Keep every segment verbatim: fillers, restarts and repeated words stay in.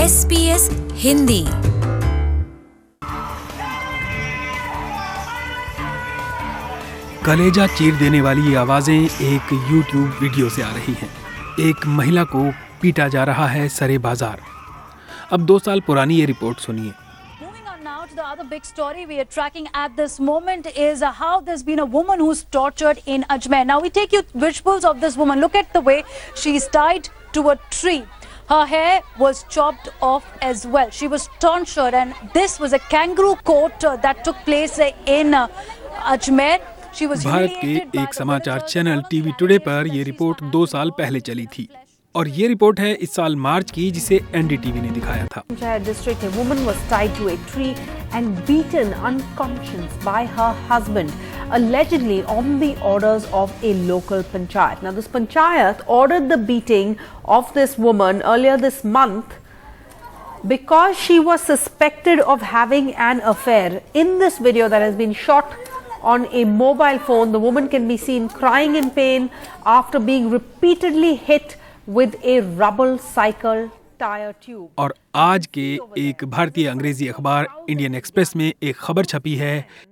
S B S Hindi. कलेजा चीर देने वाली ये आवाजें एक यूट्यूब वीडियो से आ रही हैं। एक महिला को पीटा जा रहा है सरे बाजार। अब दो साल पुरानी ये रिपोर्ट सुनिए। Now to the other big story we are tracking at this moment is uh, how there's been a woman who's tortured in Ajmer. Now we take you visuals of this woman. Look at the way she's tied to a tree. Her hair was chopped off as well. She was tortured, and this was a kangaroo court uh, that took place uh, in uh, Ajmer. Bharat के एक समाचार channel TV today पर यह report दो साल पहले चली थी और ये रिपोर्ट है इस साल मार्च की, जिसे एनडीटीवी ने दिखाया था। District, a woman was tied to a tree and beaten unconscious by her husband, allegedly on the orders of a local panchayat. Now, this panchayat ordered the beating of this woman earlier this month because she was suspected of having an affair. In this video that has been shot on a mobile phone, the woman can be seen crying in pain after being repeatedly hit with a rubber cycle tire tube. और आज के एक भारतीय अंग्रेजी अखबार Indian express में एक खबर छपी है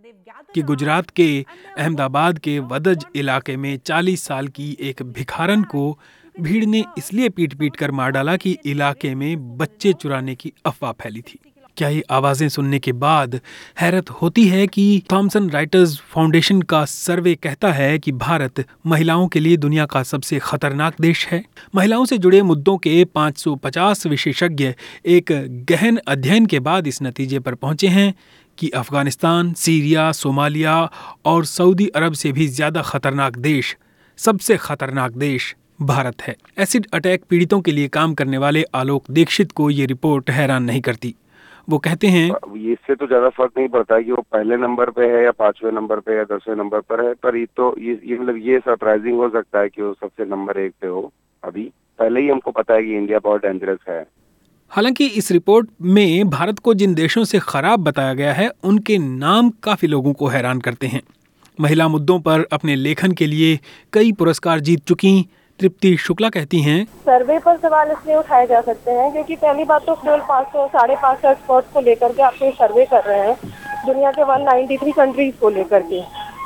कि गुजरात के अहमदाबाद के वदज इलाके में चालीस साल की एक भिखारन को भीड़ ने इसलिए पीट पीट कर मार डाला कि इलाके में बच्चे चुराने की अफवाह फैली थी। क्या ये आवाजें सुनने के बाद हैरत होती है कि थॉमसन राइटर्स फाउंडेशन का सर्वे कहता है कि भारत महिलाओं के लिए दुनिया का सबसे खतरनाक देश है। महिलाओं से जुड़े मुद्दों के पाँच सौ पचास विशेषज्ञ एक गहन अध्ययन के बाद इस नतीजे पर पहुंचे हैं कि अफगानिस्तान, सीरिया, सोमालिया और सऊदी अरब से भी ज्यादा खतरनाक देश, सबसे खतरनाक देश भारत है। एसिड अटैक पीड़ितों के लिए काम करने वाले आलोक दीक्षित को ये रिपोर्ट हैरान नहीं करती। वो कहते हैं इससे तो ज्यादा फर्क नहीं पड़ता कि वो पहले नंबर पे है या पांचवें नंबर पे या दसवें नंबर पर है, पर ये तो ये ये मतलब ये सरप्राइजिंग हो सकता है कि वो सबसे नंबर एक पे हो। अभी पहले ही हमको पता है कि इंडिया बहुत डेंजरस है। हालांकि इस रिपोर्ट में भारत को जिन देशों से खराब बताया गया है उनके नाम काफी लोगों को हैरान करते हैं। महिला मुद्दों पर अपने लेखन के लिए कई पुरस्कार जीत चुकी तृप्ति शुक्ला कहती हैं, सर्वे पर सवाल इसलिए उठाए जा सकते हैं क्योंकि पहली बात तो केवल पाँच सौ साढ़े पाँच सौ एक्सपर्ट्स को लेकर के आपको सर्वे कर रहे हैं दुनिया के एक सौ तिरानवे कंट्रीज को लेकर के,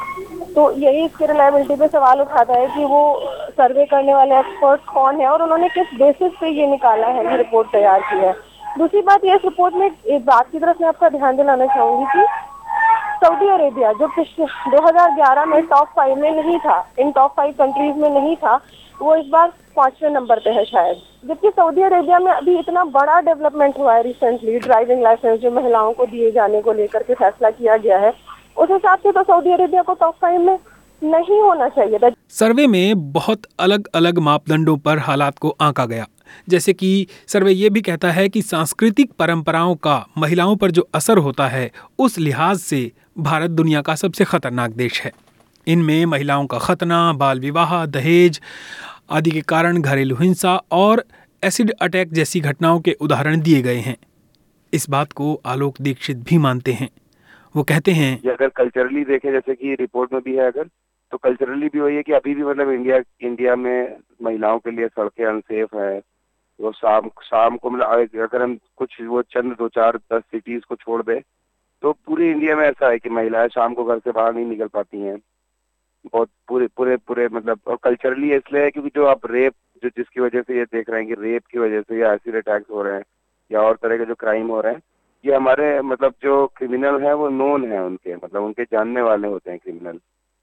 तो यही इसके रिलायबिलिटी पे सवाल उठाता है कि वो सर्वे करने वाले एक्सपर्ट्स कौन है और उन्होंने किस बेसिस पे ये निकाला है, ये रिपोर्ट तैयार की है। दूसरी बात, ये इस रिपोर्ट में एक बात की तरफ मैं आपका ध्यान दिलाना चाहूंगी कि सऊदी अरेबिया जो पिछले दो हज़ार ग्यारह में टॉप फाइव में नहीं था, इन टॉप फाइव कंट्रीज में नहीं था, वो इस बार पांचवें नंबर पे है शायद। जबकि सऊदी अरेबिया में अभी इतना बड़ा डेवलपमेंट हुआ है रिसेंटली, ड्राइविंग लाइसेंस जो महिलाओं को दिए जाने को लेकर के फैसला किया गया है, उस हिसाब से तो सऊदी अरेबिया को टॉप फाइव में नहीं होना चाहिए था। सर्वे में बहुत अलग अलग मापदंडों पर हालात को आंका गया, जैसे कि सर्वे ये भी कहता है कि सांस्कृतिक परंपराओं का महिलाओं पर जो असर होता है उस लिहाज से भारत दुनिया का सबसे खतरनाक देश है। इनमें महिलाओं का खतना, बाल विवाह, दहेज आदि के कारण घरेलू हिंसा और एसिड अटैक जैसी घटनाओं के उदाहरण दिए गए हैं। इस बात को आलोक दीक्षित भी मानते हैं। वो कहते हैं अगर कल्चरली देखें, जैसे कि रिपोर्ट में भी है, अगर तो कल्चरली भी वही है कि अभी भी मतलब इंडिया इंडिया में महिलाओं के लिए सड़कें अनसेफ है। वो शाम शाम को मतलब अगर हम कुछ वो चंद दो चार दस सिटीज को छोड़ दे तो पूरे इंडिया में ऐसा है कि महिलाएं शाम को घर से बाहर नहीं निकल पाती हैं। बहुत पूरे पूरे पूरे मतलब, और कल्चरली इसलिए है क्योंकि जो आप रेप जो जिसकी वजह से ये देख रहे हैं कि रेप की वजह से या एसिड अटैक्स हो रहे हैं या और तरह के जो क्राइम हो रहे हैं, ये हमारे मतलब जो क्रिमिनल है वो नोन है, उनके मतलब उनके जानने वाले होते हैं क्रिमिनल।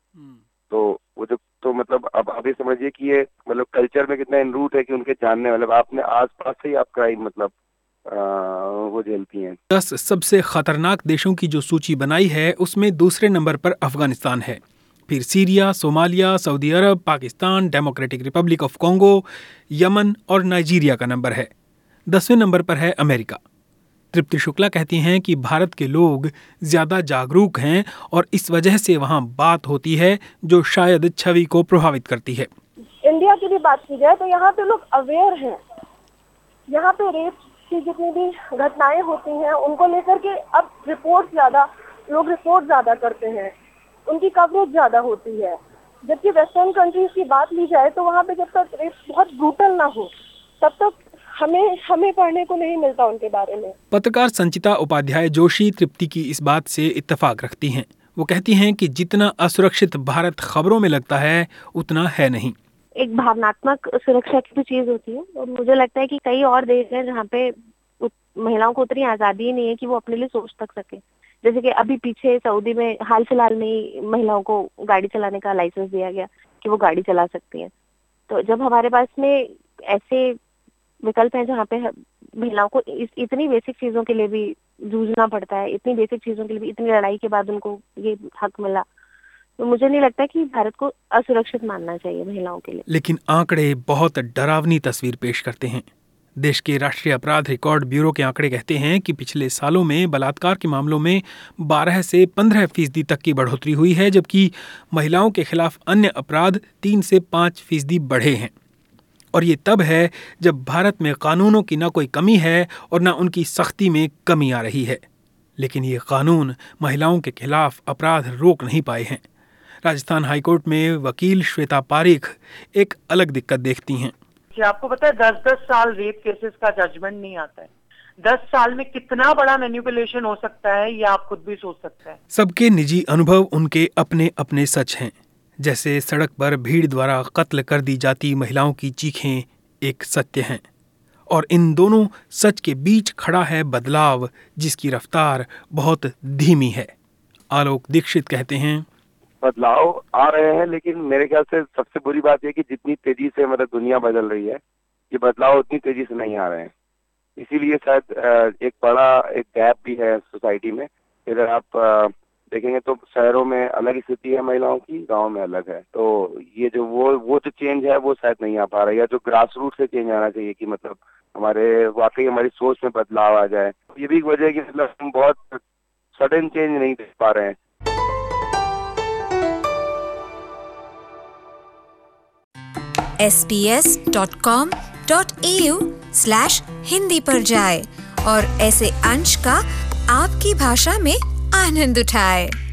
तो वो जो तो मतलब अब अभी समझिए कि ये मतलब कल्चर में कितना इनरूट है कि उनके जानने वाले आपने आसपास से ही आप क्राइम मतलब आ, वो झेलती हैं। दस सबसे खतरनाक देशों की जो सूची बनाई है उसमें दूसरे नंबर पर अफगानिस्तान है, फिर सीरिया, सोमालिया, सऊदी अरब, Pakistan, democratic republic of Congo, Yemen और नाइजीरिया का नंबर है। दसवें नंबर पर है अमेरिका। तृप्ति शुक्ला कहती हैं कि भारत के लोग ज्यादा जागरूक हैं और इस वजह से वहाँ बात होती है जो शायद छवि को प्रभावित करती है। इंडिया की भी बात की जाए तो यहाँ पे लोग अवेयर हैं। यहाँ पे रेप की जितनी भी घटनाएं होती हैं उनको लेकर के अब रिपोर्ट ज्यादा लोग रिपोर्ट ज्यादा करते हैं, उनकी कवरेज ज्यादा होती है। जबकि वेस्टर्न कंट्रीज की बात ली जाए तो वहाँ पे जब तक रेप बहुत ब्रूटल ना हो तब तक हमें हमें पढ़ने को नहीं मिलता उनके बारे में। पत्रकार संचिता उपाध्याय जोशी तृप्ति की इस बात से इत्तेफाक रखती हैं। वो कहती हैं कि जितना असुरक्षित भारत खबरों में लगता है उतना है नहीं। एक भावनात्मक सुरक्षा की भी चीज होती है और मुझे लगता है कि कई और देश हैं जहाँ पे महिलाओं को उतनी आजादी ही नहीं है कि वो अपने लिए सोच तक सके। जैसे कि अभी पीछे सऊदी में हाल फिलहाल में ही महिलाओं को गाड़ी चलाने का लाइसेंस दिया गया कि वो गाड़ी चला सकती हैं। तो जब हमारे पास में ऐसे विकल्प हैं जहाँ पे महिलाओं को इस, इतनी बेसिक चीजों के लिए भी जूझना पड़ता है, इतनी बेसिक चीजों के लिए भी इतनी लड़ाई के बाद उनको ये हक मिला, तो मुझे नहीं लगता कि भारत को असुरक्षित मानना चाहिए महिलाओं के लिए। लेकिन आंकड़े बहुत डरावनी तस्वीर पेश करते हैं। देश के राष्ट्रीय अपराध रिकॉर्ड ब्यूरो के आंकड़े कहते हैं कि पिछले सालों में बलात्कार के मामलों में बारह से पंद्रह फीसदी तक की बढ़ोतरी हुई है, जबकि महिलाओं के खिलाफ अन्य अपराध तीन से पाँच फीसदी बढ़े हैं। और ये तब है जब भारत में कानूनों की न कोई कमी है और न उनकी सख्ती में कमी आ रही है। लेकिन ये कानून महिलाओं के खिलाफ अपराध रोक नहीं पाए हैं। राजस्थान हाईकोर्ट में वकील श्वेता पारीख एक अलग दिक्कत देखती हैं। कि आपको पता है दस दस साल रेप केसेस का जजमेंट नहीं आता है। दस साल में कितना बड़ा मैनिपुलेशन हो सकता है ये आप खुद भी सोच सकते हैं। सबके निजी अनुभव उनके अपने अपने सच हैं। जैसे सड़क पर भीड़ द्वारा कत्ल कर दी जाती महिलाओं की चीखें एक सत्य हैं, और इन दोनों सच के बीच खड़ा है बदलाव जिसकी रफ्तार बहुत धीमी है। आलोक दीक्षित कहते हैं, बदलाव आ रहे हैं, लेकिन मेरे ख्याल से सबसे बुरी बात यह कि जितनी तेजी से मतलब दुनिया बदल रही है, ये बदलाव उतनी तेजी से नहीं आ रहे हैं। इसीलिए शायद एक बड़ा एक गैप भी है सोसाइटी में। अगर आप देखेंगे तो शहरों में अलग स्थिति है महिलाओं की, गांव में अलग है। तो ये जो वो वो जो चेंज है वो शायद नहीं आ पा रहा है, या जो ग्रास रूट से चेंज आना चाहिए कि मतलब हमारे वाकई हमारी सोच में बदलाव आ जाए। ये भी एक वजह है कि मतलब हम बहुत सडन चेंज नहीं देख पा रहे हैं। S P S dot com dot A U slash Hindi पर जाए और ऐसे अंश का आपकी भाषा में आनंद उठाए।